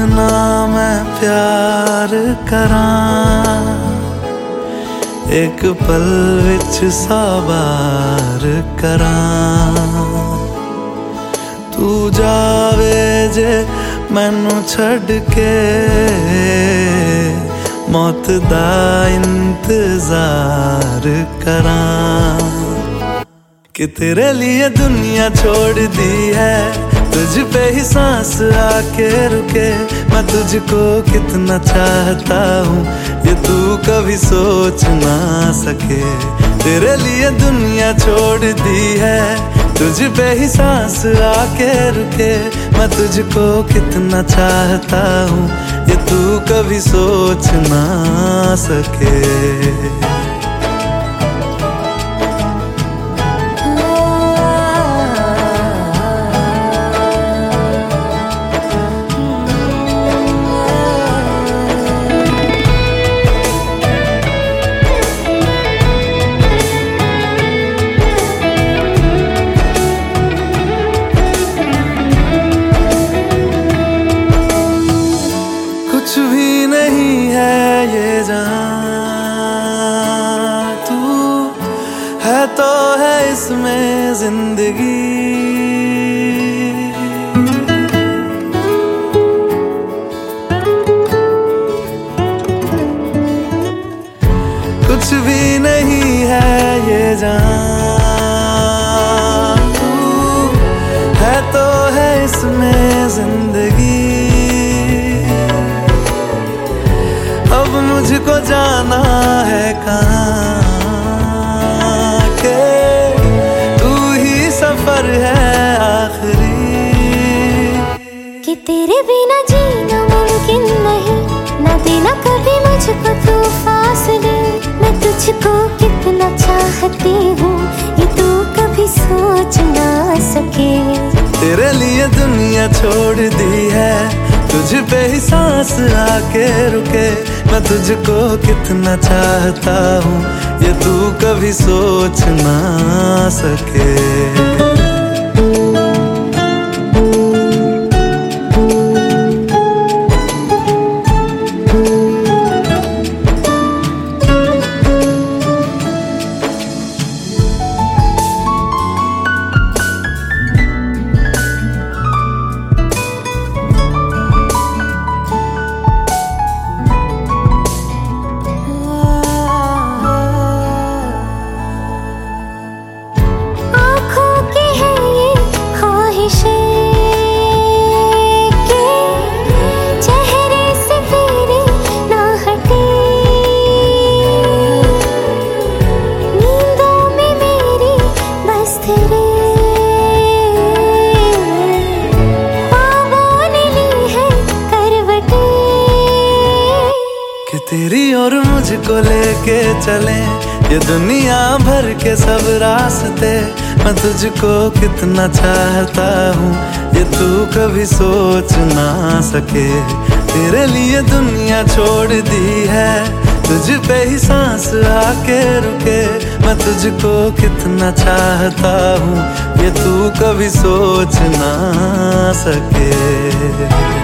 कितना मैं प्यार करां, एक पल विच साबार करां। तू जावे जे मैनू छड़ के, मौत दा इंतजार करां। कि तेरे लिए दुनिया छोड़ दी है, तुझ पे ही सांस आके रुके। मैं तुझको कितना चाहता हूँ ये तू कभी सोच ना सके। तेरे लिए दुनिया छोड़ दी है, तुझ पे ही सांस आके रुके। मैं तुझको कितना चाहता हूँ ये तू कभी सोच ना सके। कुछ भी नहीं है ये जहां, तू है तो है इसमें जिंदगी। कुछ भी नहीं है ये जहां, तू है तो है इसमें जिंदगी। अब मुझको जाना है कहाँ के तू ही सफर है आखिरी। कि तेरे बिना जीना मुमकिन नहीं, ना देना कभी मुझको तू फासले। मैं तुझको कितना चाहती हूँ ये तू कभी सोच ना सके। तेरे लिए दुनिया छोड़ दी है, तुझ पे ही सांस आके रुके। मैं तुझको कितना चाहता हूँ ये तू कभी सोच ना सके। तेरी और मुझको लेके चले ये दुनिया भर के सब रास्ते। मैं तुझको कितना चाहता हूँ ये तू कभी सोच ना सके। तेरे लिए दुनिया छोड़ दी है, तुझ पे ही सांस आके रुके। मैं तुझको कितना चाहता हूँ ये तू कभी सोच ना सके।